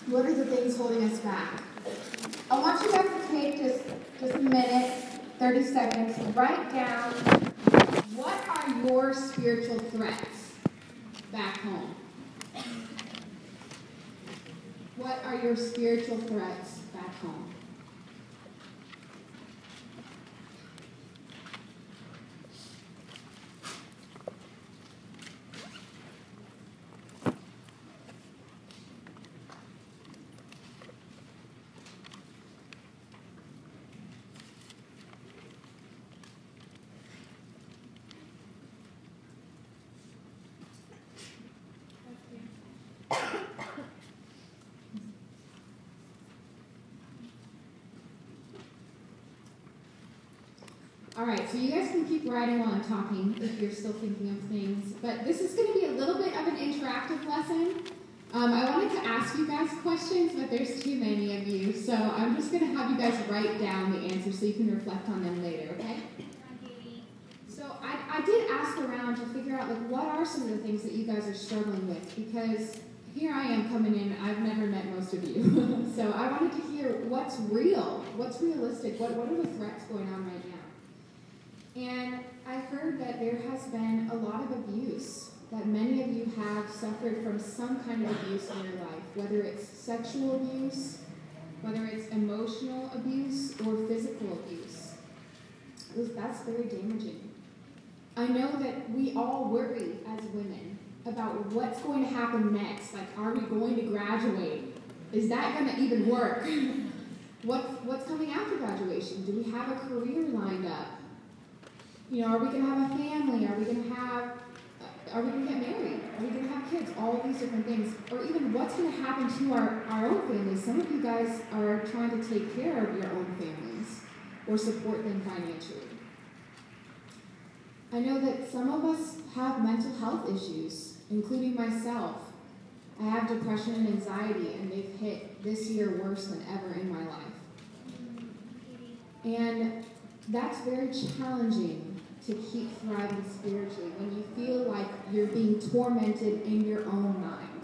What are the things holding us back? I want you guys to take just a minute, 30 seconds, to write down what are your spiritual threats back home. What are your spiritual threats back home? All right, so you guys can keep writing while I'm talking if you're still thinking of things. But this is going to be a little bit of an interactive lesson. I wanted to ask you guys questions, but there's too many of you. So I'm just going to have you guys write down the answers so you can reflect on them later, okay? So I did ask around to figure out, like, what are some of the things that you guys are struggling with? Because here I am coming in, I've never met most of you. So I wanted to hear what's real, what's realistic, what are the threats going on right now? And I heard that there has been a lot of abuse, that many of you have suffered from some kind of abuse in your life, whether it's sexual abuse, whether it's emotional abuse, or physical abuse. That's very damaging. I know that we all worry as women about what's going to happen next. Like, are we going to graduate? Is that going to even work? What's coming after graduation? Do we have a career lined up? You know, are we going to have a family? Are we going to get married? Are we going to have kids? All of these different things. Or even what's going to happen to our own families. Some of you guys are trying to take care of your own families or support them financially. I know that some of us have mental health issues, including myself. I have depression and anxiety, and they've hit this year worse than ever in my life. And that's very challenging to keep thriving spiritually when you feel like you're being tormented in your own mind.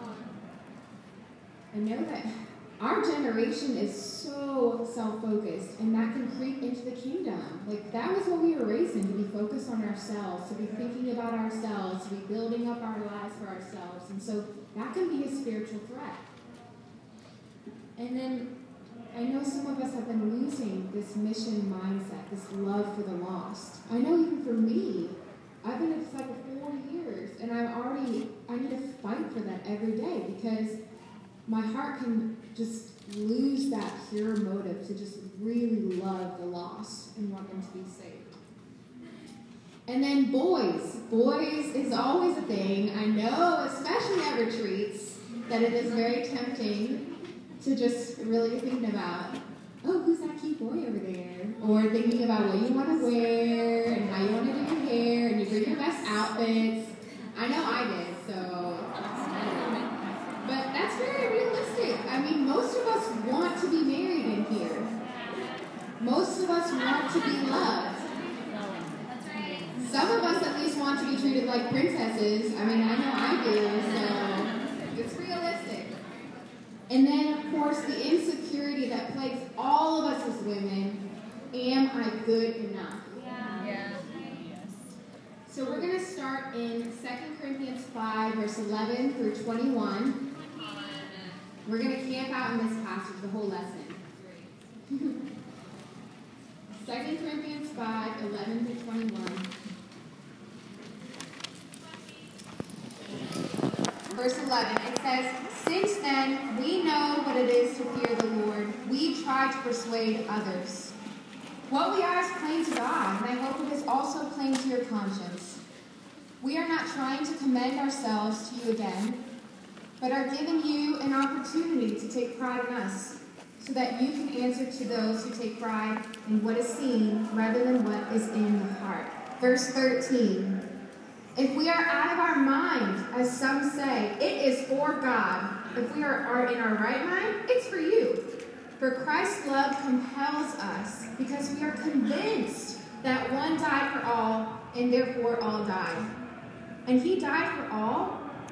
I know that our generation is so self-focused, and that can creep into the kingdom. Like, that was what we were raised in, to be focused on ourselves, to be thinking about ourselves, to be building up our lives for ourselves. And so that can be a spiritual threat. And then I know some of us have been losing this mission mindset, this love for the lost. I know even for me, I've been in disciple 4 years, and I need to fight for that every day, because my heart can just lose that pure motive to just really love the lost and want them to be saved. And then boys. Boys is always a thing. I know, especially at retreats, that it is very tempting to just really be thinking about, oh, who's that cute boy over there? Or thinking about what you want to wear and how you want to do your hair, and you bring your best outfits. I know I did, so. But that's very realistic. I mean, most of us want to be married in here. Most of us want to be loved. Some of us at least want to be treated like princesses. I mean, I know I do, so it's realistic. And then, of course, the insecurity that plagues all of us as women. Am I good enough? Yeah. So we're going to start in 2 Corinthians 5, verse 11 through 21. We're going to camp out in this passage the whole lesson. 2 Corinthians 5, 11 through 21. Verse 11, it says, "Since then we know what it is to fear the Lord, we try to persuade others. What we are is plain to God, and I hope it is also plain to your conscience. We are not trying to commend ourselves to you again, but are giving you an opportunity to take pride in us, so that you can answer to those who take pride in what is seen rather than what is in the heart." Verse 13, "If we are out of our mind, as some say, it is for God. If we are in our right mind, it's for you. For Christ's love compels us, because we are convinced that one died for all, and therefore all died. And he died for all,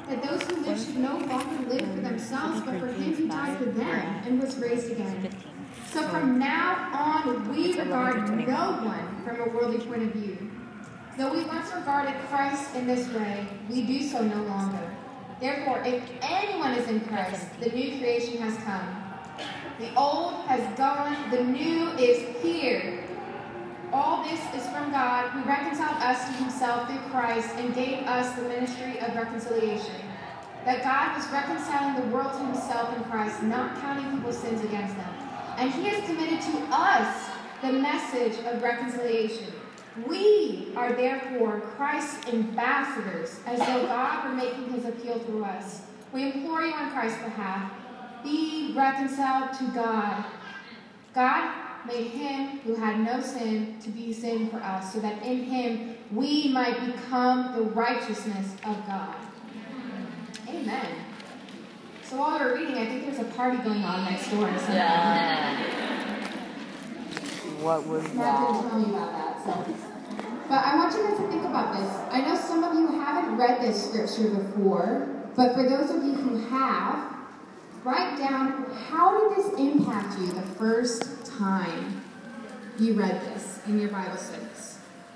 that those who live should no longer live for themselves, but for him who died for them and was raised again. So from now on, we regard no one from a worldly point of view. Though we once regarded Christ in this way, we do so no longer. Therefore, if anyone is in Christ, the new creation has come. The old has gone, the new is here. All this is from God, who reconciled us to himself through Christ and gave us the ministry of reconciliation. That God was reconciling the world to himself in Christ, not counting people's sins against them. And he has committed to us the message of reconciliation. We are therefore Christ's ambassadors, as though God were making his appeal through us. We implore you on Christ's behalf, be reconciled to God. God made him who had no sin to be sin for us, so that in him we might become the righteousness of God. Amen. So while we're reading, I think there's a party going on next door or something. Yeah. What was Matt that? didn't tell me about that. So. But I want you guys to think about this. I know some of you haven't read this scripture before, but for those of you who have, write down, how did this impact you the first time you read this in your Bible studies?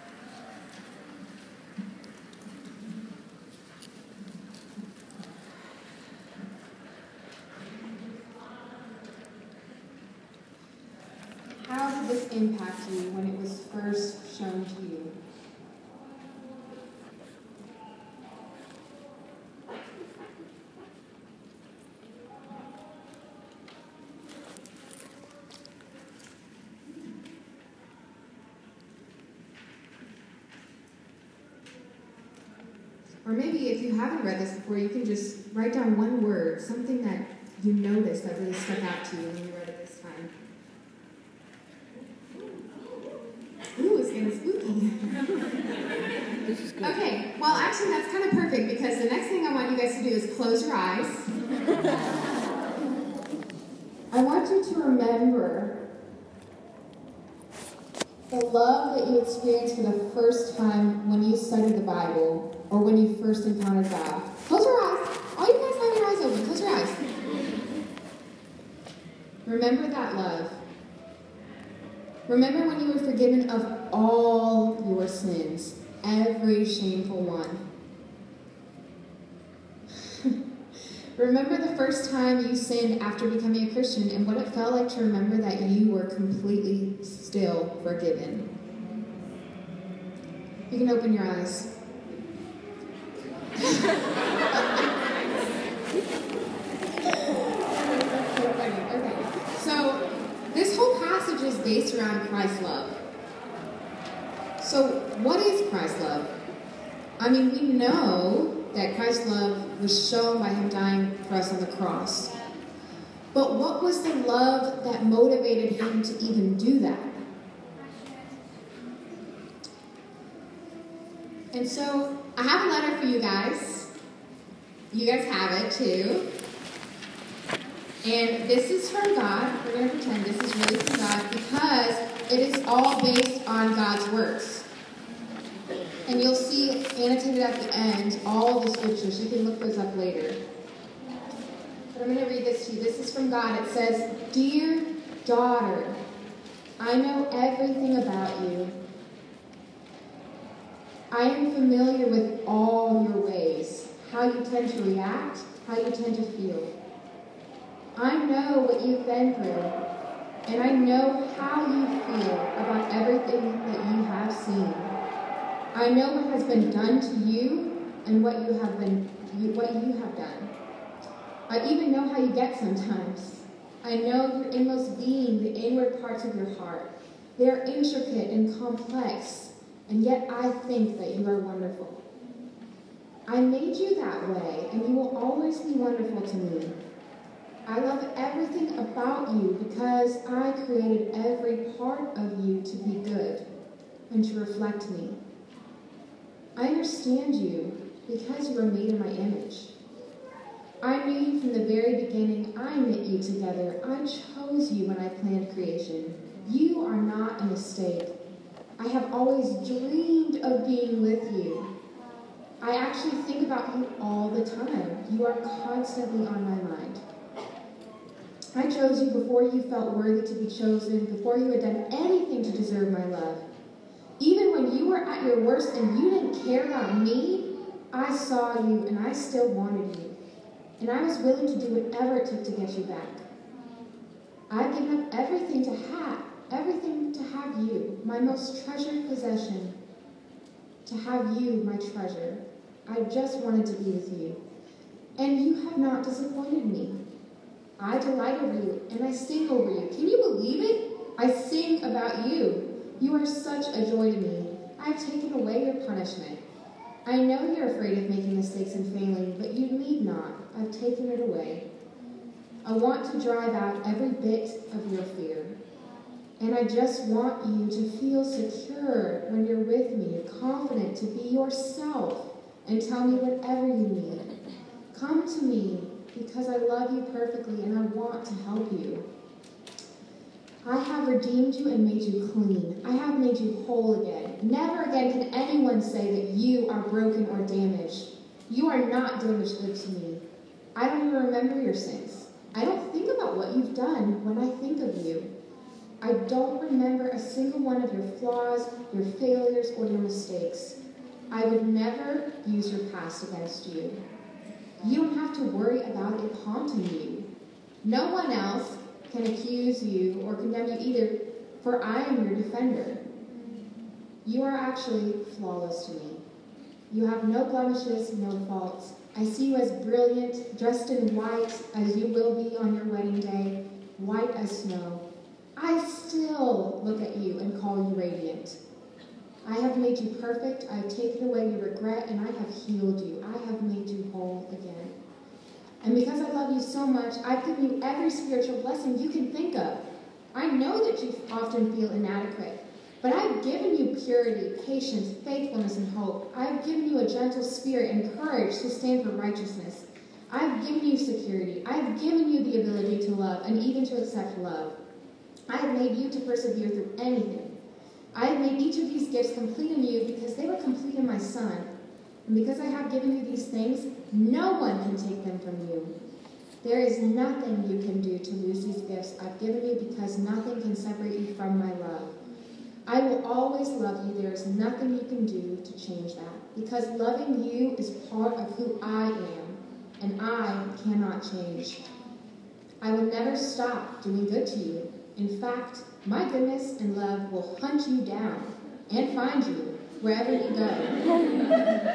How did this impact you when it was first shown to you? Or maybe if you haven't read this before, you can just write down one word, something that you noticed that really stuck out to you when you read it this time. Ooh, it's getting spooky. This is good. Okay, well actually that's kind of perfect because the next thing I want you guys to do is close your eyes. I want you to remember the love that you experienced for the first time when you studied the Bible or when you first encountered God. Close your eyes. All you guys have your eyes open. Close your eyes. Remember that love. Remember when you were forgiven of all your sins, every shameful one. Remember the first time you sinned after becoming a Christian and what it felt like to remember that you were completely still forgiven. You can open your eyes. Okay. So, this whole passage is based around Christ's love. So, what is Christ's love? I mean, we know that Christ's love was shown by him dying for us on the cross. But what was the love that motivated him to even do that? And so, I have a letter for you guys. You guys have it too. And this is from God. We're going to pretend this is really from God because it is all based on God's works. And you'll see annotated at the end all the scriptures. You can look those up later. But I'm going to read this to you. This is from God. It says, "Dear daughter, I know everything about you. I am familiar with all your ways, how you tend to react, how you tend to feel. I know what you've been through, and I know how you feel about everything that you have seen. I know what has been done to you and what you have done. I even know how you get sometimes. I know your inmost being, the inward parts of your heart. They are intricate and complex, and yet I think that you are wonderful. I made you that way, and you will always be wonderful to me. I love everything about you because I created every part of you to be good and to reflect me. I understand you because you are made in my image. I knew you from the very beginning. I knit you together. I chose you when I planned creation. You are not a mistake. I have always dreamed of being with you. I actually think about you all the time. You are constantly on my mind. I chose you before you felt worthy to be chosen, before you had done anything to deserve my love. Even when you were at your worst and you didn't care about me, I saw you and I still wanted you. And I was willing to do whatever it took to get you back. I've given up everything to have you, my most treasured possession. To have you, my treasure. I just wanted to be with you. And you have not disappointed me. I delight over you, and I sing over you. Can you believe it? I sing about you. You are such a joy to me. I have taken away your punishment. I know you're afraid of making mistakes and failing, but you need not. I've taken it away. I want to drive out every bit of your fear. And I just want you to feel secure when you're with me, confident to be yourself and tell me whatever you need. Come to me because I love you perfectly and I want to help you. I have redeemed you and made you clean. I have made you whole again. Never again can anyone say that you are broken or damaged. You are not damaged good to me. I don't even remember your sins. I don't think about what you've done when I think of you. I don't remember a single one of your flaws, your failures, or your mistakes. I would never use your past against you. You don't have to worry about it haunting you. No one else can accuse you or condemn you either, for I am your defender. You are actually flawless to me. You have no blemishes, no faults. I see you as brilliant, dressed in white, as you will be on your wedding day, white as snow. I still look at you and call you radiant. I have made you perfect, I have taken away your regret, and I have healed you. I have made you whole again. And because I love you so much, I've given you every spiritual blessing you can think of. I know that you often feel inadequate, but I've given you purity, patience, faithfulness, and hope. I've given you a gentle spirit and courage to stand for righteousness. I've given you security. I've given you the ability to love and even to accept love. I have made you to persevere through anything. I have made each of these gifts complete in you because they were complete in my Son. And because I have given you these things, no one can take them from you. There is nothing you can do to lose these gifts I've given you because nothing can separate you from my love. I will always love you. There is nothing you can do to change that because loving you is part of who I am, and I cannot change. I will never stop doing good to you. In fact, my goodness and love will hunt you down and find you wherever you go.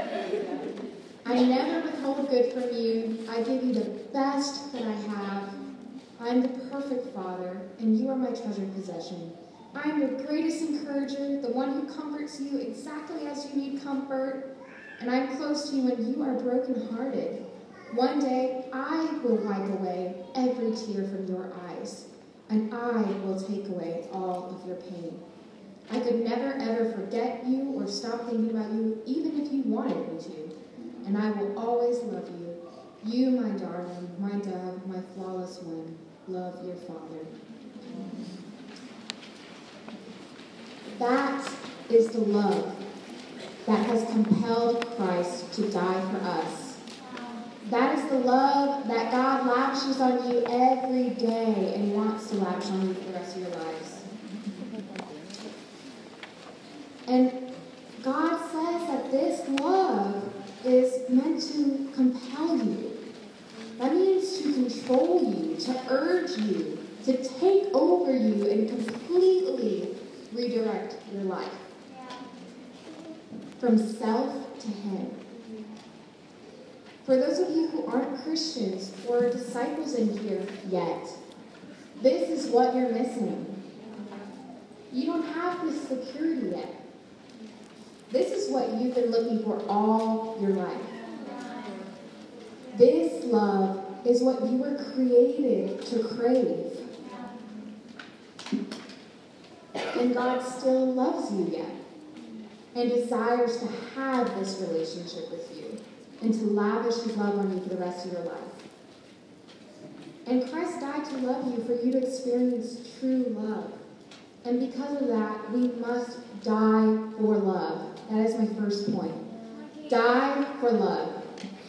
I never withhold good from you. I give you the best that I have. I am the perfect Father, and you are my treasured possession. I am your greatest encourager, the one who comforts you exactly as you need comfort, and I am close to you when you are brokenhearted. One day, I will wipe away every tear from your eyes, and I will take away all of your pain. I could never, ever forget you or stop thinking about you, even if you wanted me to. And I will always love you. You, my darling, my dove, my flawless one, love your Father. That is the love that has compelled Christ to die for us. That is the love that God lavishes on you every day and wants to lavish on you for the rest of your lives. And God says that this love is meant to compel you. That means to control you, to urge you, to take over you and completely redirect your life. From self to Him. For those of you who aren't Christians or disciples in here yet, this is what you're missing. You don't have this security yet. This is what you've been looking for all your life. This love is what you were created to crave. And God still loves you yet and desires to have this relationship with you and to lavish His love on you for the rest of your life. And Christ died to love you, for you to experience true love. And because of that, we must die for love. That is my first point. Die for love.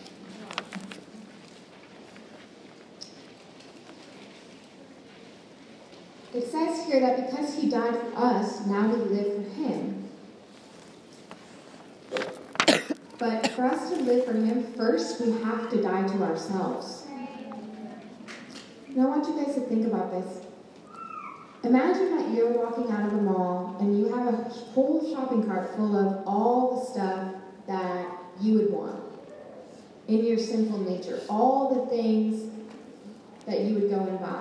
It says here that because he died for us, now we live for him. But for us to live for him, first we have to die to ourselves. Now I want you guys to think about this. Imagine that you're walking out of the mall and you have a whole shopping cart full of all the stuff that you would want in your sinful nature. All the things that you would go and buy.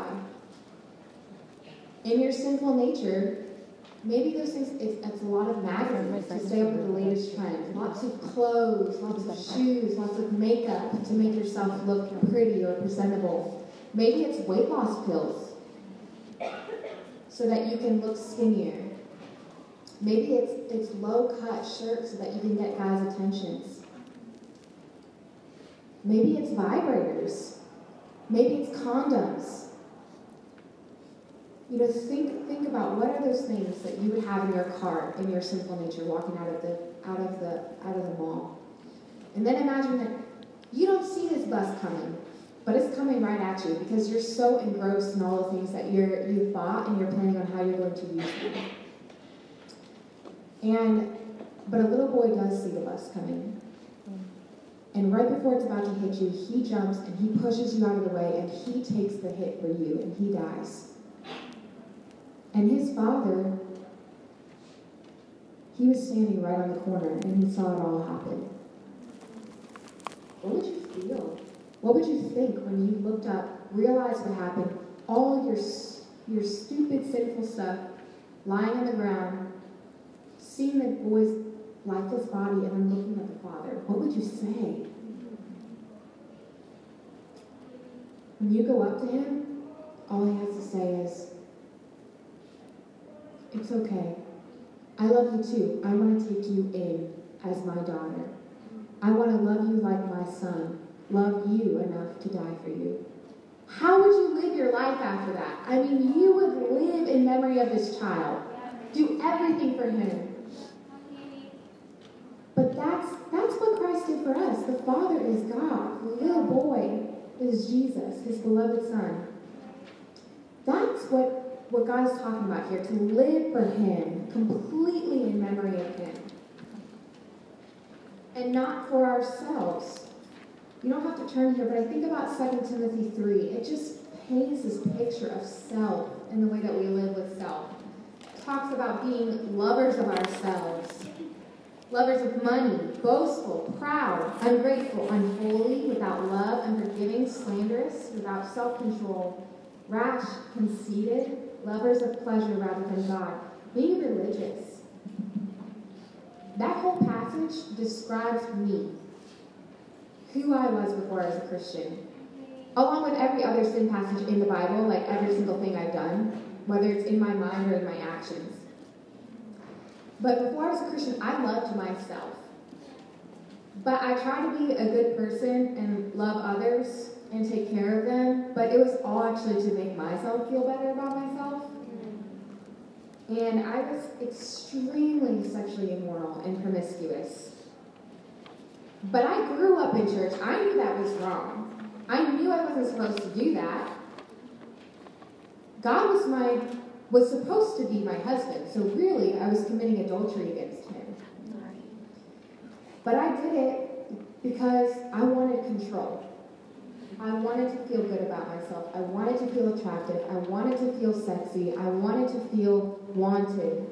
In your sinful nature, maybe those things, it's a lot of magazines to stay up with the latest trend. Lots of clothes, lots of shoes, lots of makeup to make yourself look pretty or presentable. Maybe it's weight loss pills so that you can look skinnier. Maybe it's low-cut shirts so that you can get guys' attentions. Maybe it's vibrators. Maybe it's condoms. You know, think about what are those things that you would have in your car in your sinful nature walking out of the mall. And then imagine that you don't see this bus coming, but it's coming right at you because you're so engrossed in all the things that you've bought and you're planning on how you're going to use them. But a little boy does see the bus coming. And right before it's about to hit you, he jumps and he pushes you out of the way and he takes the hit for you and he dies. And his father, he was standing right on the corner and he saw it all happen. What would you feel? What would you think when you looked up, realized what happened, all your stupid, sinful stuff lying on the ground, seeing the boy's lifeless body and then looking at the father? What would you say? When you go up to him, all he has to say is, "It's okay. I love you too. I want to take you in as my daughter. I want to love you like my son. Love you enough to die for you." How would you live your life after that? I mean, you would live in memory of this child. Do everything for him. But that's what Christ did for us. The Father is God. The little boy is Jesus, his beloved Son. That's what God is talking about here, to live for him, completely in memory of him. And not for ourselves. You don't have to turn here, but I think about 2 Timothy 3. It just paints this picture of self and the way that we live with self. It talks about being lovers of ourselves, lovers of money, boastful, proud, ungrateful, unholy, without love, unforgiving, slanderous, without self-control, rash, conceited, lovers of pleasure rather than God, being religious. That whole passage describes me, who I was before I was a Christian, along with every other sin passage in the Bible, like every single thing I've done, whether it's in my mind or in my actions. But before I was a Christian, I loved myself. But I tried to be a good person and love others and take care of them, but it was all actually to make myself feel better about myself. And I was extremely sexually immoral and promiscuous. But I grew up in church. I knew that was wrong. I knew I wasn't supposed to do that. God was supposed to be my husband, so really I was committing adultery against him. But I did it because I wanted control. I wanted to feel good about myself. I wanted to feel attractive. I wanted to feel sexy. I wanted to feel wanted.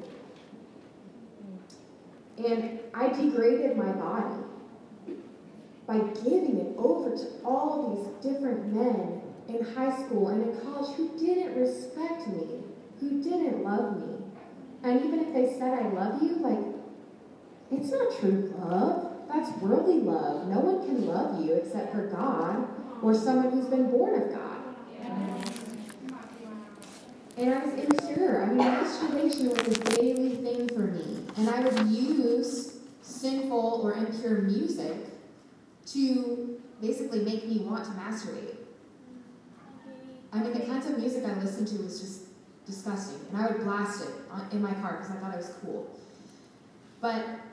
And I degraded my body by giving it over to all these different men in high school and in college who didn't respect me, who didn't love me. And even if they said, "I love you," like, it's not true love. That's worldly love. No one can love you except for God or someone who's been born of God. And I was impure. I mean, masturbation was a daily thing for me. And I would use sinful or impure music to basically make me want to masturbate. I mean, the kinds of music I listened to was just disgusting. And I would blast it in my car because I thought it was cool. But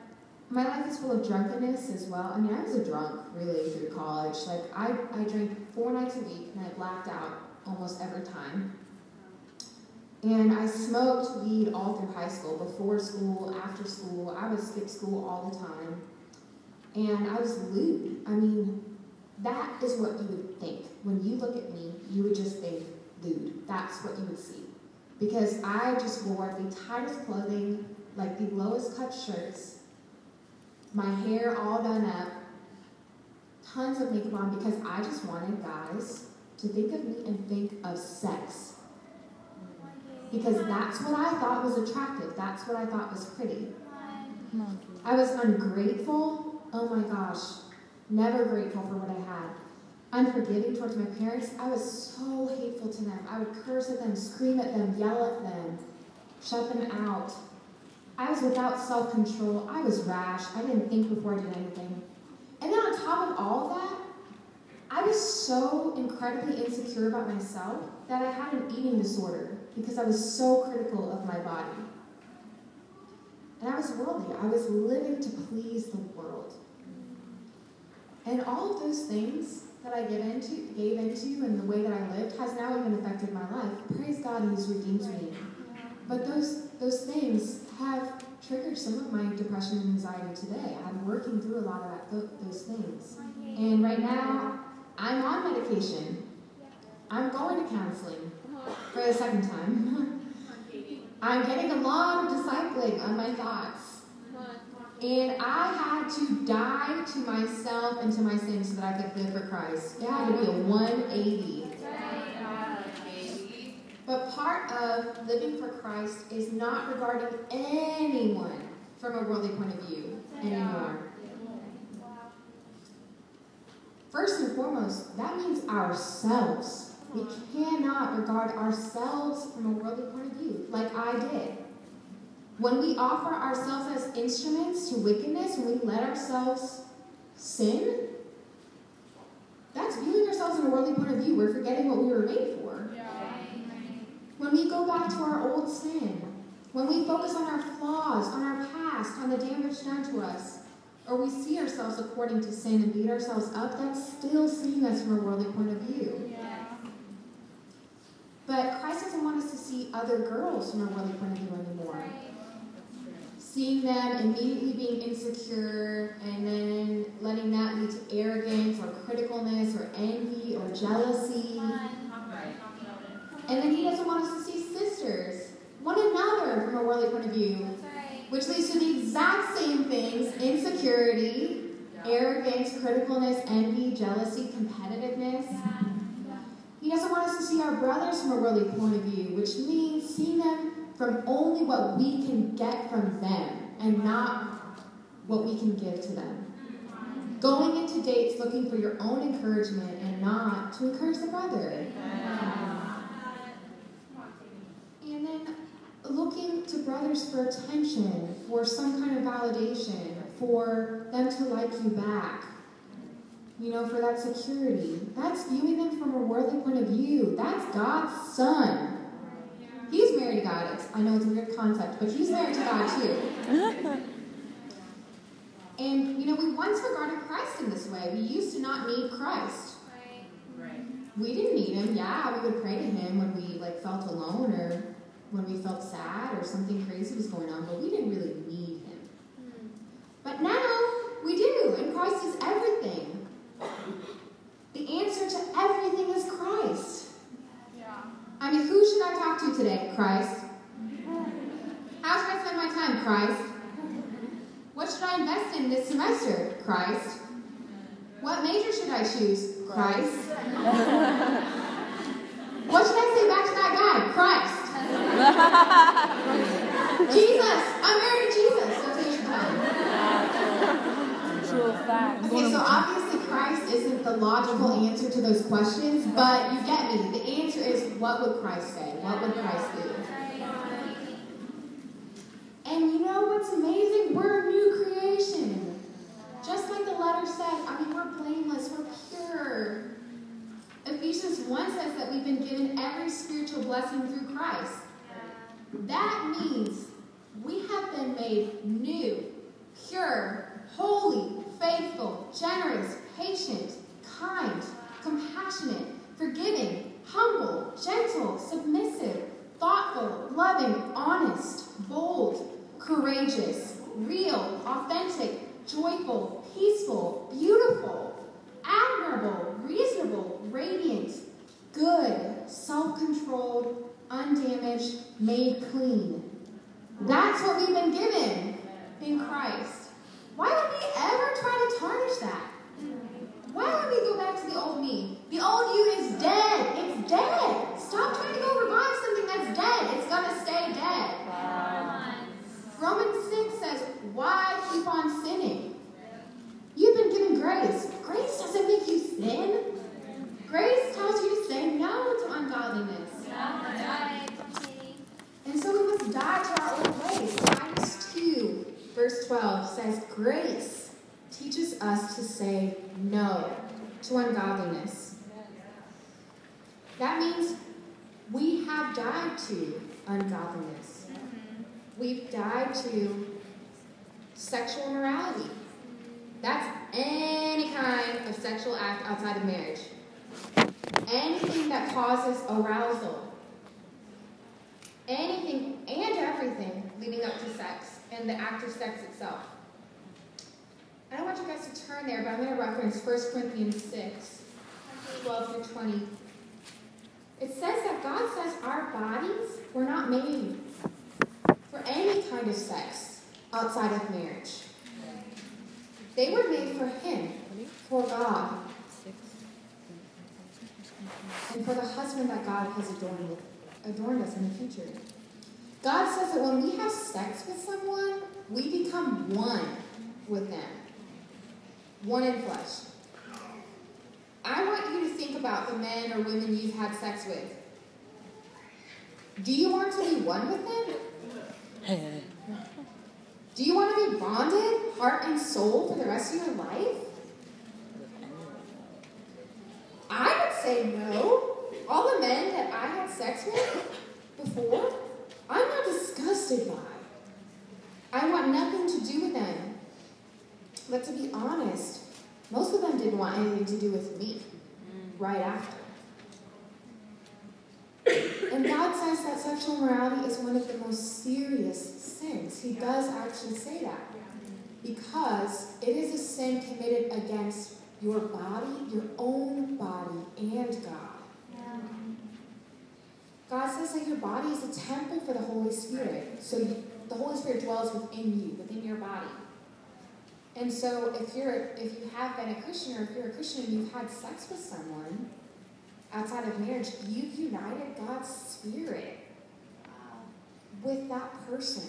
my life is full of drunkenness as well. I mean, I was a drunk, really, through college. Like, I drank 4 nights a week, and I blacked out almost every time. And I smoked weed all through high school, before school, after school. I would skip school all the time. And I was lewd. I mean, that is what you would think. When you look at me, you would just think lewd. That's what you would see. Because I just wore the tightest clothing, like the lowest cut shirts, my hair all done up, tons of makeup on, because I just wanted guys to think of me and think of sex. Because that's what I thought was attractive. That's what I thought was pretty. I was ungrateful. Oh my gosh. Never grateful for what I had. Unforgiving towards my parents. I was so hateful to them. I would curse at them, scream at them, yell at them, shut them out. I was without self-control. I was rash. I didn't think before I did anything. And then on top of all of that, I was so incredibly insecure about myself that I had an eating disorder because I was so critical of my body. And I was worldly. I was living to please the world. And all of those things that I gave into and the way that I lived has now even affected my life. Praise God, He's redeemed me. But those things have triggered some of my depression and anxiety today. I'm working through a lot of those things. And right now, I'm on medication. I'm going to counseling for the second time. I'm getting a lot of discipling on my thoughts. And I had to die to myself and to my sins so that I could live for Christ. It had to be a 180. But part of living for Christ is not regarding anyone from a worldly point of view anymore. First and foremost, that means ourselves. We cannot regard ourselves from a worldly point of view, like I did. When we offer ourselves as instruments to wickedness, when we let ourselves sin, that's viewing ourselves from a worldly point of view. We're forgetting what we were made for. When we go back to our old sin, when we focus on our flaws, on our past, on the damage done to us, or we see ourselves according to sin and beat ourselves up, that's still seeing us from a worldly point of view. But Christ doesn't want us to see other girls from a worldly point of view anymore. Seeing them immediately being insecure and then letting that lead to arrogance or criticalness or envy or jealousy. And then He doesn't want us to see sisters, one another from a worldly point of view, which leads to the exact same things: insecurity, arrogance, criticalness, envy, jealousy, competitiveness. He doesn't want us to see our brothers from a worldly point of view, which means seeing them from only what we can get from them and not what we can give to them. Going into dates looking for your own encouragement and not to encourage the brother. And then looking to brothers for attention, for some kind of validation, for them to like you back. For that security. That's viewing them from a worldly point of view. That's God's son. He's married to God. I know it's a weird concept, but He's married to God too. And, we once regarded Christ in this way. We used to not need Christ. We didn't need Him. Yeah, we would pray to Him when we felt alone or when we felt sad or something crazy was going on, but we didn't really need Him. But now we do, and Christ is everything. The answer to everything is Christ. Who should I talk to today? Christ. How should I spend my time? Christ. What should I invest in this semester? Christ. What major should I choose? Christ. What should I say back to that guy? Christ. Jesus. I'm married to Jesus. That's what you should tell me. True fact. Okay, so obviously Christ isn't the logical answer to those questions, but you get me. The answer is, what would Christ say? What would Christ do? And you know what's amazing? We're a new creation. Just like the letter said, we're blameless, we're pure. Ephesians 1 says that we've been given every spiritual blessing through Christ. That means we have been made new. pure, holy, faithful, generous, patient, kind, compassionate, forgiving, humble, gentle, submissive, thoughtful, loving, honest, bold, courageous, real, authentic, joyful, peaceful, beautiful, admirable, reasonable, radiant, good, self-controlled, undamaged, made clean. That's what we've been given in Christ. Why would we ever try to tarnish that? Why would we go back to the old me? The old you is dead. It's dead. Stop trying to go revive something that's dead. It's going to stay dead. Romans 6 says, why keep on sinning? You've been given grace. Grace doesn't make you sin. Grace tells you to say no to ungodliness. And so we must die to our old ways. Titus 2, verse 12 says, grace teaches us to say no to ungodliness. That means we have died to ungodliness. We've died to sexual immorality. That's any kind of sexual act outside of marriage. Anything that causes arousal. Anything and everything leading up to sex and the act of sex itself. I don't want you guys to turn there, but I'm going to reference 1 Corinthians 6, 12 through 20. It says that God says our bodies were not made for any kind of sex outside of marriage. They were made for Him, for God, and for the husband that God has adorned us in the future. God says that when we have sex with someone, we become one with them. One in flesh. I want you to think about the men or women you've had sex with. Do you want to be one with them? Do you want to be bonded, heart and soul, for the rest of your life? I would say no. All the men that I had sex with before, I'm not disgusted by. I want nothing to do with them. But to be honest, most of them didn't want anything to do with me right after. And God says that sexual immorality is one of the most serious sins. He does actually say that. Because it is a sin committed against your body, your own body, and God. God says that your body is a temple for the Holy Spirit. So the Holy Spirit dwells within you, within your body. And so if you have been a Christian, or if you're a Christian and you've had sex with someone outside of marriage, you've united God's Spirit with that person.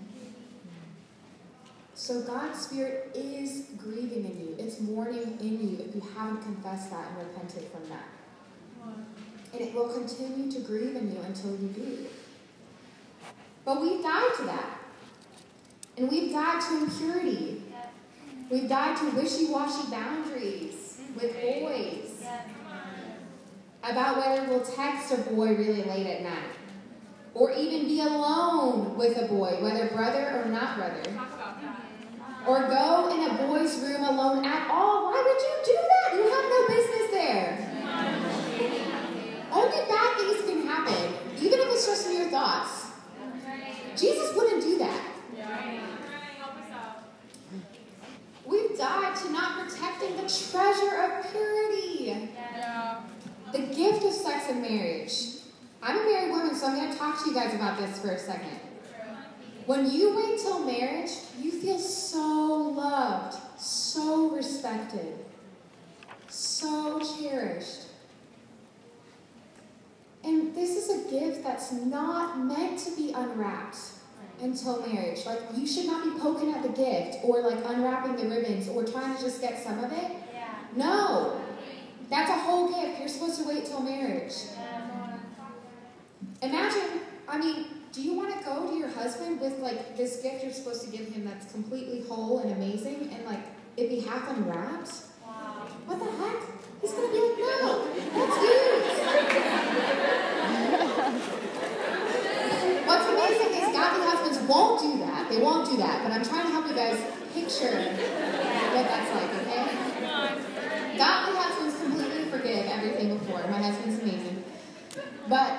So God's Spirit is grieving in you. It's mourning in you if you haven't confessed that and repented from that. And it will continue to grieve in you until you do. But we've died to that. And we've died to impurity. We've died to wishy-washy boundaries with boys. About whether we'll text a boy really late at night. Or even be alone with a boy, whether brother or not brother. Or go in a boy's room alone at all. Why would you do that? You have no business there. Only bad things can happen, even if it's just in your thoughts. Jesus wouldn't do that. We've died to not protecting the treasure of purity. The gift of sex and marriage. I'm a married woman, so I'm going to talk to you guys about this for a second. When you wait till marriage, you feel so loved, so respected, so cherished. And this is a gift that's not meant to be unwrapped until marriage. Like, you should not be poking at the gift or like unwrapping the ribbons or trying to just get some of it. No. That's a whole gift. You're supposed to wait till marriage. Imagine, do you want to go to your husband with like this gift you're supposed to give him that's completely whole and amazing and like it be half unwrapped? What the heck? He's going to be like, no, that's used. What's the is godly husbands won't do that. They won't do that. But I'm trying to help you guys picture what that's like, okay? Godly husbands completely forgive everything before. My husband's amazing. But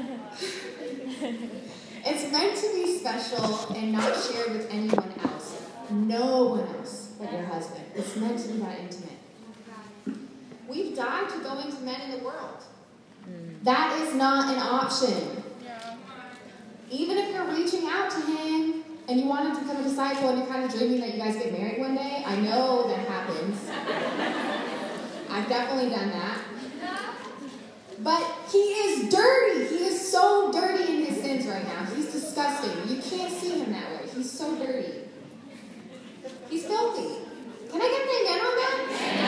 it's meant to be special and not shared with anyone else. No one else but your husband. It's meant to be that intimate. We've died to going to men in the world. That is not an option. Even if you're reaching out to him and you want him to become a disciple and you're kind of dreaming that you guys get married one day, I know that happens. I've definitely done that. But he is dirty. He is so dirty in his sins right now. He's disgusting. You can't see him that way. He's so dirty. He's filthy. Can I get an amen on that?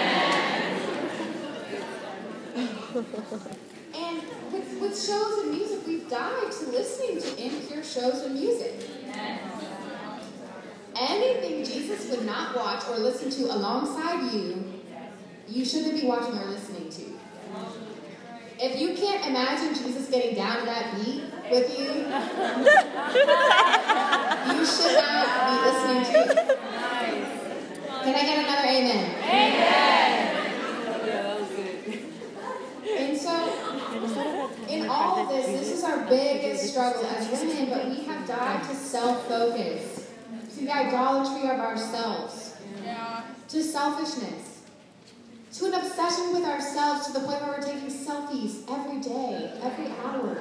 And with shows and music, we've died to listening to impure shows and music. Anything Jesus would not watch or listen to alongside you, you shouldn't be watching or listening to. If you can't imagine Jesus getting down to that beat with you, you should not be listening to it. Can I get another amen? Amen! And so, in all of this is our biggest struggle as women, but we have died to self-focus, to the idolatry of ourselves, to selfishness, to an obsession with ourselves to the point where we're taking selfies every day, every hour.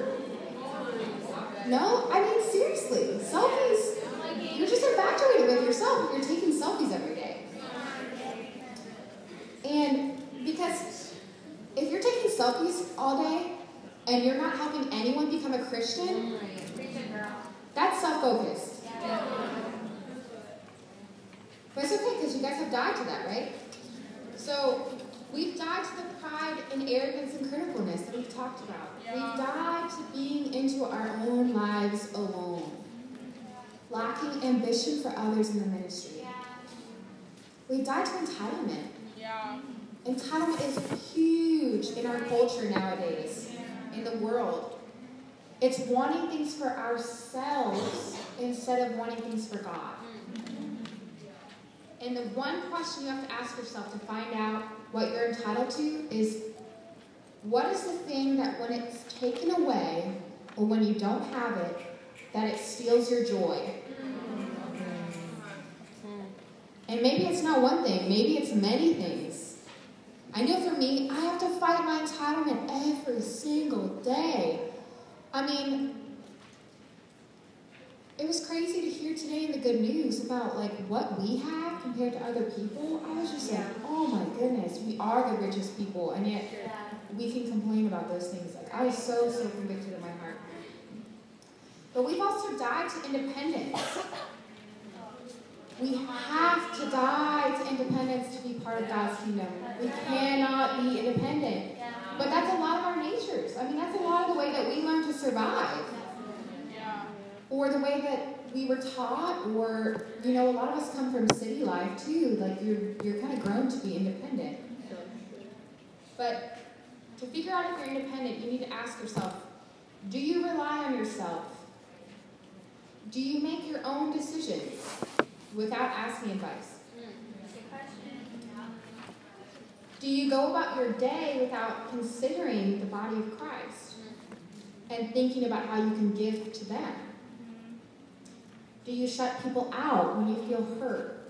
No? I mean, seriously, selfies, you're just infatuated with yourself if you're taking selfies every day. And because if you're taking selfies all day and you're not helping anyone become a Christian, that's self-focused. But it's okay because you guys have died to that, right? So we've died to the pride and arrogance and criticalness that we've talked about. We've died to being into our own lives alone, lacking ambition for others in the ministry. We've died to entitlement. Entitlement is huge in our culture nowadays, in the world. It's wanting things for ourselves instead of wanting things for God. And the one question you have to ask yourself to find out what you're entitled to is, what is the thing that when it's taken away, or when you don't have it, that it steals your joy? And maybe it's not one thing, maybe it's many things. I know for me, I have to fight my entitlement every single day. I mean, it was crazy to hear today in the good news about like what we have compared to other people. I was just like, oh my goodness, we are the richest people, and yet we can complain about those things. Like, I was so convicted in my heart. But we've also died to independence. We have to die to independence to be part of God's kingdom. We cannot be independent. But that's a lot of our natures. I mean, that's a lot of the way that we learn to survive. Or the way that we were taught, or, you know, a lot of us come from city life too. Like, you're kind of grown to be independent. But to figure out if you're independent, you need to ask yourself, do you rely on yourself? Do you make your own decisions without asking advice? Do you go about your day without considering the body of Christ and thinking about how you can give to them? Do you shut people out when you feel hurt?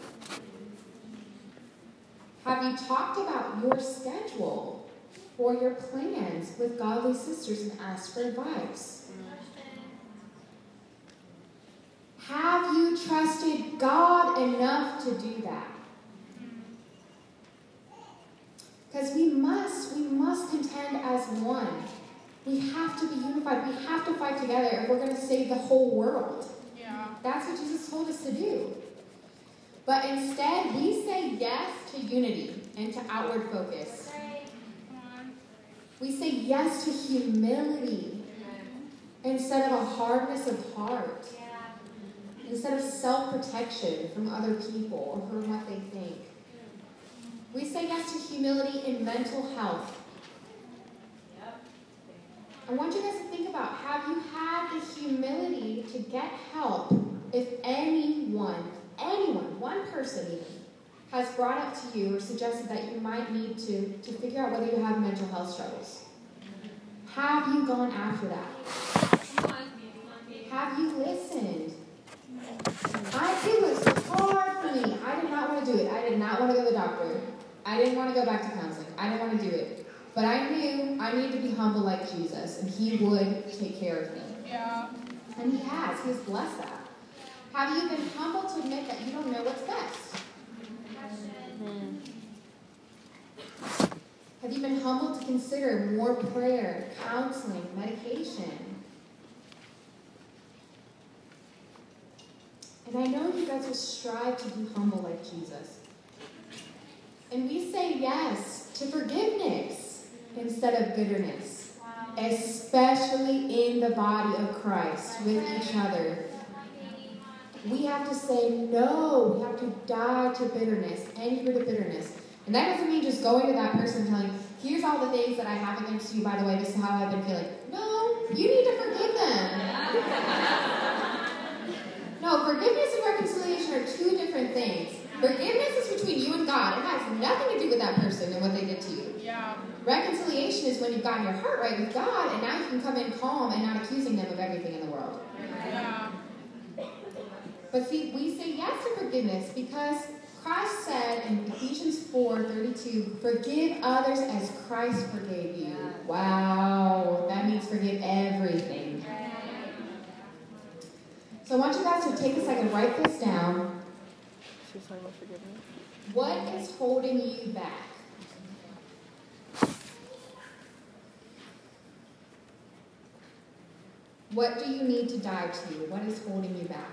Have you talked about your schedule or your plans with godly sisters and asked for advice? Have you trusted God enough to do that? Because we must contend as one. We have to be unified. We have to fight together if we're going to save the whole world. That's what Jesus told us to do. But instead, we say yes to unity and to outward focus. We say yes to humility instead of a hardness of heart. Instead of self-protection from other people or from what they think. We say yes to humility in mental health. I want you guys to think about, have you had the humility to get help if anyone, one person even, has brought up to you or suggested that you might need to figure out whether you have mental health struggles? Have you gone after that? Have you listened? It was hard for me. I did not want to do it. I did not want to go to the doctor. I didn't want to go back to counseling. I didn't want to do it. But I knew I needed to be humble like Jesus, and he would take care of me. Yeah. And he has. He's blessed that. Have you been humble to admit that you don't know what's best? Have you been humble to consider more prayer, counseling, medication? And I know you guys will strive to be humble like Jesus. And we say yes to forgiveness instead of bitterness, especially in the body of Christ with each other. We have to say no. We have to die to bitterness, anger to bitterness. And that doesn't mean just going to that person and telling, here's all the things that I have against you, by the way, this is how I've been feeling. No, you need to forgive them. No, forgiveness and reconciliation are two different things. Forgiveness is between you and God. It has nothing to do with that person and what they did to you. Yeah. Reconciliation is when you've gotten your heart right with God, and now you can come in calm and not accusing them of everything in the world. Yeah. But see, we say yes to forgiveness because Christ said in Ephesians 4:32, forgive others as Christ forgave you. Wow, that means forgive everything. So I want you guys to take a second, write this down. She's talking about forgiveness. What is holding you back? What do you need to die to? What is holding you back?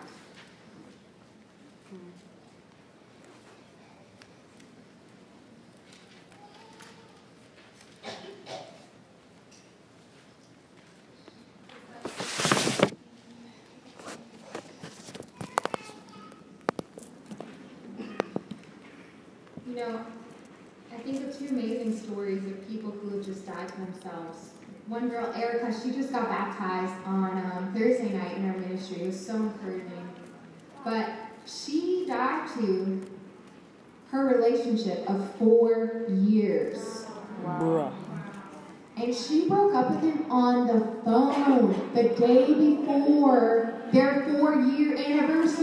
You know, I think of two amazing stories of people who have just died to themselves. One girl, Erica, she just got baptized on Thursday night in our ministry. It was so encouraging. But she died to her relationship of 4 years. Wow. And she broke up with him on the phone the day before their 4-year anniversary.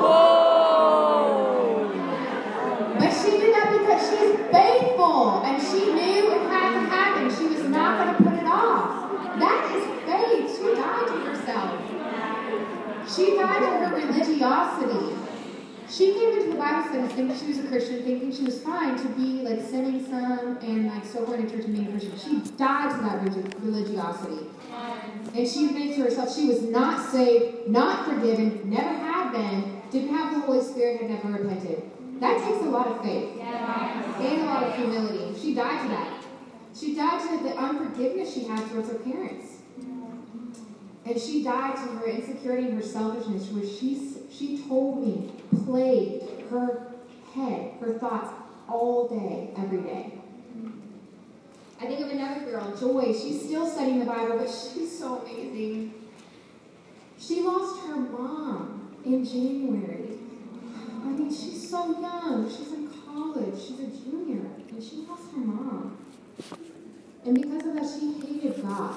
Whoa! But she did that because she's faithful, and she knew it had to happen. She was not going to put it off. That is faith. She died to herself. She died to her religiosity. She came into the Bible studies thinking she was a Christian, thinking she was fine to be like sinning some and like still going to church and being a Christian. She died to that religiosity. And she admitted to herself she was not saved, not forgiven, never had been, didn't have the Holy Spirit, had never repented. That takes a lot of faith and a lot of humility. She died to that. She died to the unforgiveness she had towards her parents. And she died to her insecurity and her selfishness, which she told me plagued her head, her thoughts all day, every day. I think of another girl, Joy. She's still studying the Bible, but she's so amazing. She lost her mom in January. I mean, she's so young. She's in college. She's a junior. And she lost her mom. And because of that, she hated God.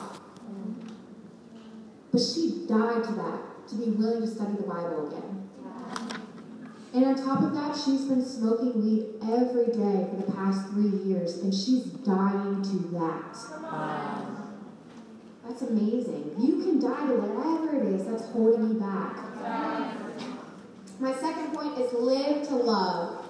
But she died to that, to be willing to study the Bible again. And on top of that, she's been smoking weed every day for the past 3 years, and she's dying to that. That's amazing. You can die to whatever it is that's holding you back. My second point is live to love.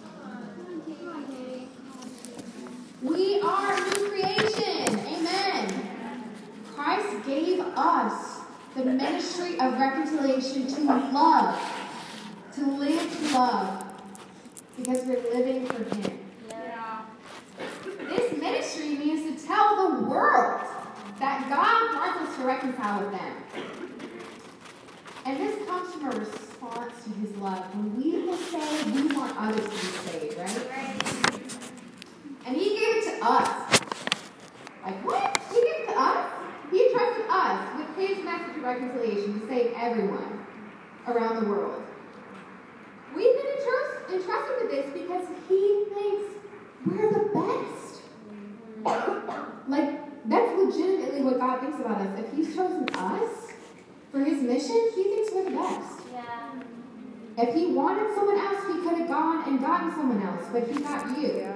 We are a new creation. Amen. Christ gave us the ministry of reconciliation to love. To live to love. Because we're living for Him. Yeah. This ministry means to tell the world that God wants us to reconcile with them. And this comes from a response to His love. When we will say we want others to be saved, right? And He gave it to us. Like, what? He gave it to us? He trusted us with His message reconciliation to save everyone around the world. We've been entrusted with this because he thinks we're the best. Like, that's legitimately what God thinks about us. If he's chosen us for his mission, he thinks we're the best. Yeah. If he wanted someone else, he could have gone and gotten someone else, but he got you. Yeah.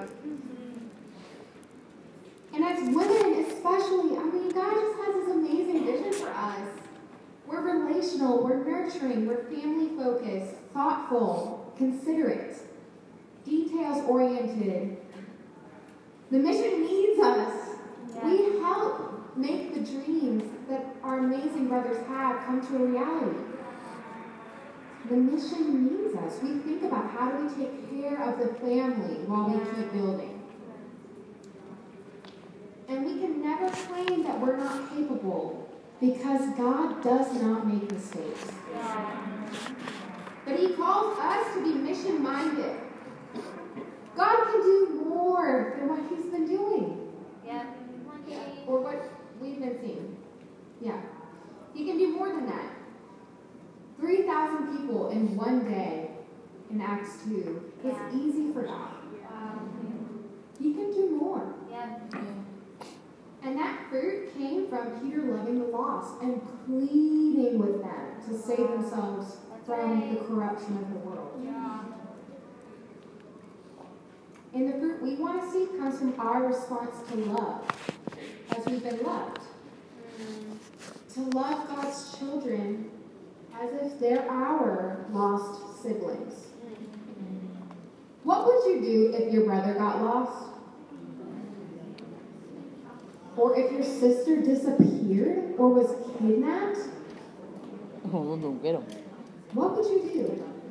And as women, especially, I mean, God just has this amazing vision for us. We're relational, we're nurturing, we're family-focused, thoughtful, considerate, details-oriented. The mission needs us. Yeah. We help make the dreams that our amazing brothers have come to a reality. The mission needs us. We think about how do we take care of the family while we keep building. And we can never claim that we're not capable because God does not make mistakes. But he calls us to be mission-minded. God can do more than what he's been doing. Yeah. Or what we've been seeing. Yeah. He can do more than that. 3,000 people in one day in Acts 2 is easy for God. He can do more. Yeah. And that fruit came from Peter loving the lost and pleading with them to save themselves from the corruption of the world. And the fruit we want to see comes from our response to love, as we've been loved. To love God's children as if they're our lost siblings. What would you do if your brother got lost? Or if your sister disappeared or was kidnapped? Oh, don't get him. What would you do?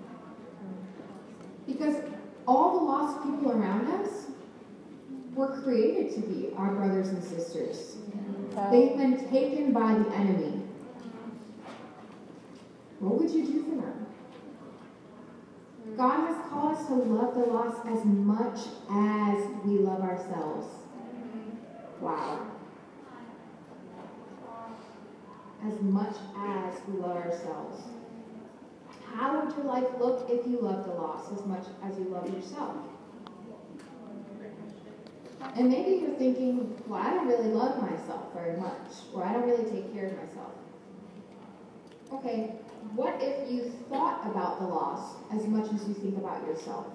Because all the lost people around us were created to be our brothers and sisters. They've been taken by the enemy. What would you do for them? God has called us to love the lost as much as we love ourselves. Wow. As much as we love ourselves. How would your life look if you loved the lost as much as you love yourself? And maybe you're thinking, well, I don't really love myself very much, or I don't really take care of myself. Okay, what if you thought about the lost as much as you think about yourself?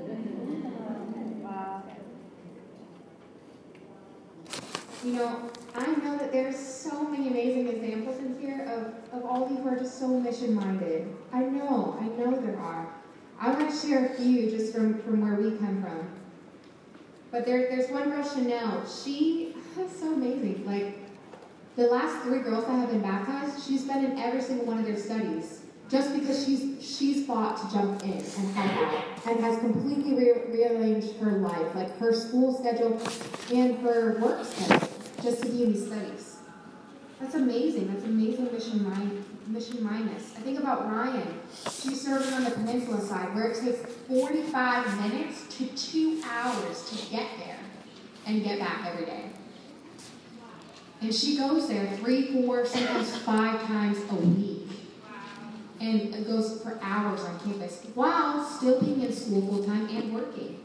You know, I know that there's so many amazing examples in here of all of you who are just so mission-minded. I know there are. I want to share a few just from where we come from. But there's one girl, Chanel. She is so amazing. Like, the last 3 girls that have been baptized, she's been in every single one of their studies. Just because she's fought to jump in and help out and has completely rearranged her life, like her school schedule and her work schedule, just to be in these studies. That's amazing. That's amazing mission mindedness. I think about Ryan. She's serving on the peninsula side, where it takes 45 minutes to 2 hours to get there and get back every day. And she goes there 3, 4, sometimes 5 times a week. And it goes for hours on campus while still being in school full-time and working.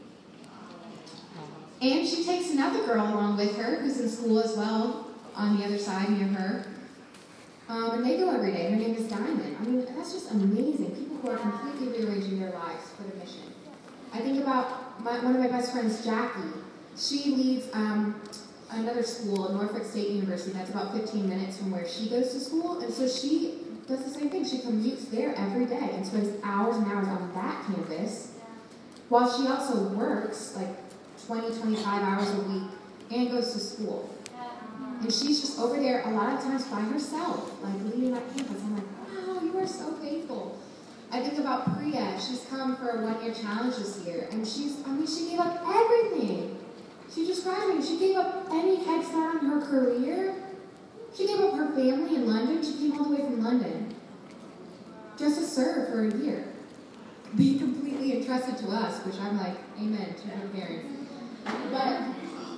And she takes another girl along with her who's in school as well on the other side near her. And they go every day. Her name is Diamond. I mean, that's just amazing. People who are completely rearranging their lives for the mission. I think about one of my best friends, Jackie. She leads another school, Norfolk State University. That's about 15 minutes from where she goes to school. And so she does the same thing. She commutes there every day and spends hours and hours on that campus, while she also works like 20, 25 hours a week and goes to school. And she's just over there a lot of times by herself, like leading that campus. I'm like, wow, you are so faithful. I think about Priya. She's come for a 1-year challenge this year, and she gave up everything. She just graduated. She gave up any head start on her career. She gave up her family in London. She came all the way from London just to serve for a year. Be completely entrusted to us, which I'm like, amen to her parents.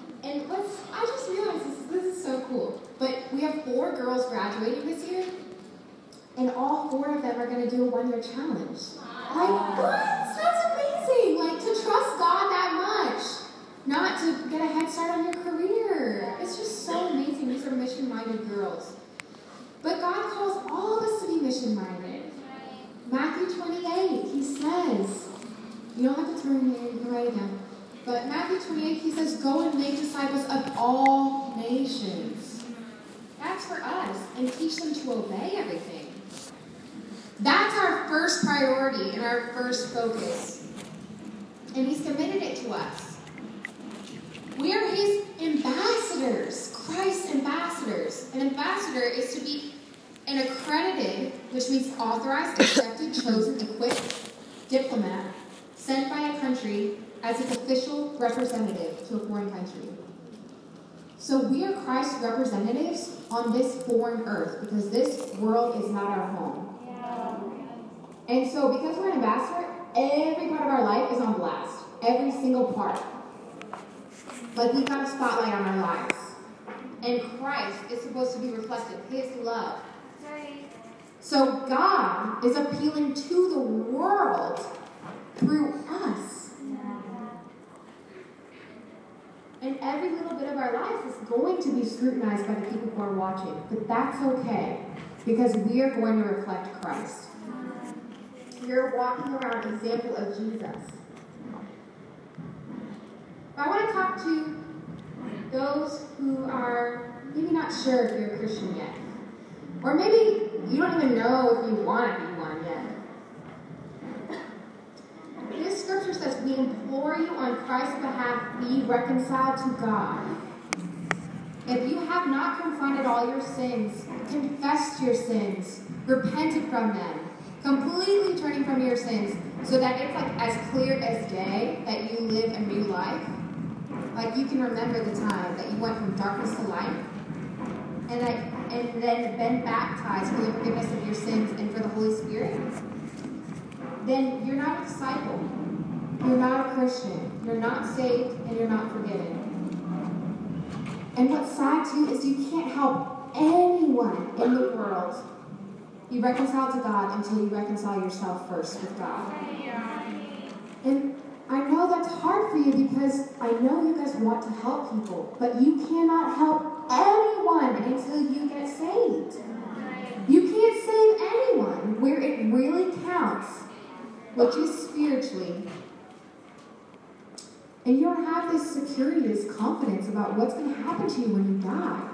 I just realized this is so cool. But we have 4 girls graduating this year, And all 4 of them are going to do a 1-year challenge. Like, what? That's amazing. Like, to trust God that much. Not to get a head start on your career. It's just so amazing. These are mission-minded girls. But God calls all of us to be mission-minded. Matthew 28, he says, you don't have to turn there, you can write it down. But Matthew 28, he says, go and make disciples of all nations. That's for us. And teach them to obey everything. That's our first priority and our first focus. And he's committed it to us. We are his ambassadors, Christ's ambassadors. An ambassador is to be an accredited, which means authorized, accepted, chosen, equipped, diplomat, sent by a country as its official representative to a foreign country. So we are Christ's representatives on this foreign earth because this world is not our home. And so because we're an ambassador, every part of our life is on blast. Every single part. Like we've got a spotlight on our lives. And Christ is supposed to be reflected, his love. So God is appealing to the world through us. And every little bit of our lives is going to be scrutinized by the people who are watching. But that's okay, because we are going to reflect Christ. You're walking around an example of Jesus. I want to talk to those who are maybe not sure if you're a Christian yet. Or maybe you don't even know if you want to be one yet. This scripture says, we implore you on Christ's behalf, be reconciled to God. If you have not confronted all your sins, confessed your sins, repented from them, completely turning from your sins, so that it's like as clear as day that you live a new life, like you can remember the time that you went from darkness to light, and then been baptized for the forgiveness of your sins and for the Holy Spirit, then you're not a disciple. You're not a Christian. You're not saved, and you're not forgiven. And what's sad, too, is you can't help anyone in the world be reconciled to God until you reconcile yourself first with God. And I know that's hard for you because I know you guys want to help people, but you cannot help anyone until you get saved. You can't save anyone where it really counts, which is spiritually. And you don't have this security, this confidence about what's going to happen to you when you die.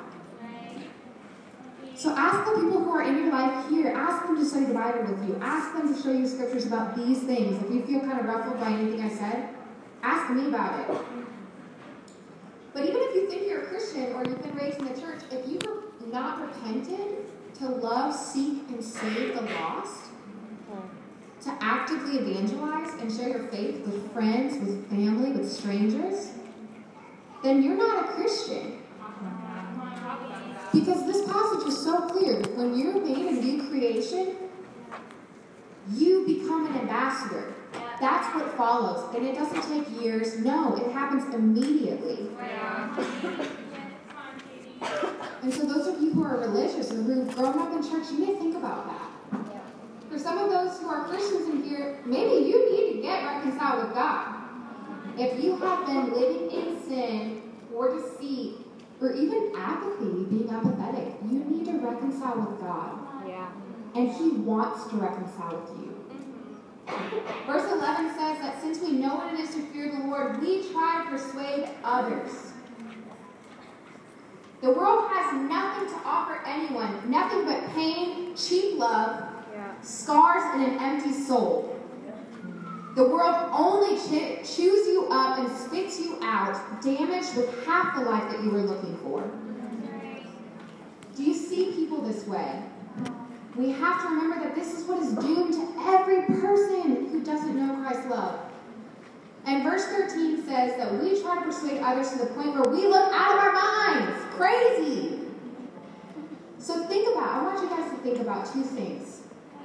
So ask the people who are in your life here, ask them to study the Bible with you. Ask them to show you scriptures about these things. If you feel kind of ruffled by anything I said, ask me about it. But even if you think you're a Christian or you've been raised in the church, if you have not repented to love, seek, and save the lost, to actively evangelize and share your faith with friends, with family, with strangers, then you're not a Christian. Because this passage is so clear. When you're made a new creation, you become an ambassador. That's what follows. And it doesn't take years. No, it happens immediately. And so those of you who are religious or who've grown up in church, you may think about that. For some of those who are Christians in here, maybe you need to get reconciled with God. If you have been living in sin or deceit, or even apathy, being apathetic, you need to reconcile with God. Yeah. And he wants to reconcile with you. Verse 11 says that since we know what it is to fear the Lord, we try to persuade others. The world has nothing to offer anyone, nothing but pain, cheap love, scars, and an empty soul. The world only chews you up and spits you out, damaged with half the life that you were looking for. Do you see people this way? We have to remember that this is what is doomed to every person who doesn't know Christ's love. And verse 13 says that we try to persuade others to the point where we look out of our minds. Crazy. So I want you guys to think about two things.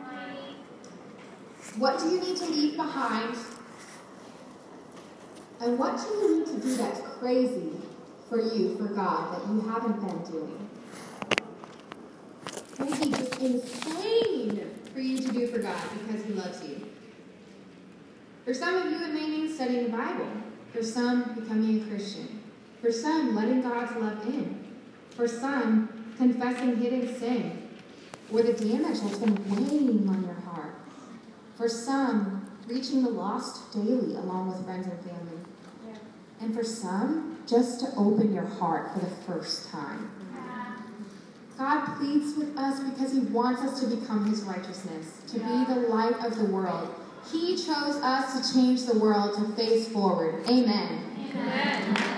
What do you need to leave behind? And what do you need to do that's crazy for you, for God, that you haven't been doing? Maybe just insane God because he loves you. For some of you, it may mean studying the Bible. For some, becoming a Christian. For some, letting God's love in. For some, confessing hidden sin, or the damage that's been weighing on your heart. For some, reaching the lost daily along with friends and family. Yeah. And for some, just to open your heart for the first time. God pleads with us because he wants us to become his righteousness, to be the light of the world. He chose us to change the world, to face forward. Amen. Amen.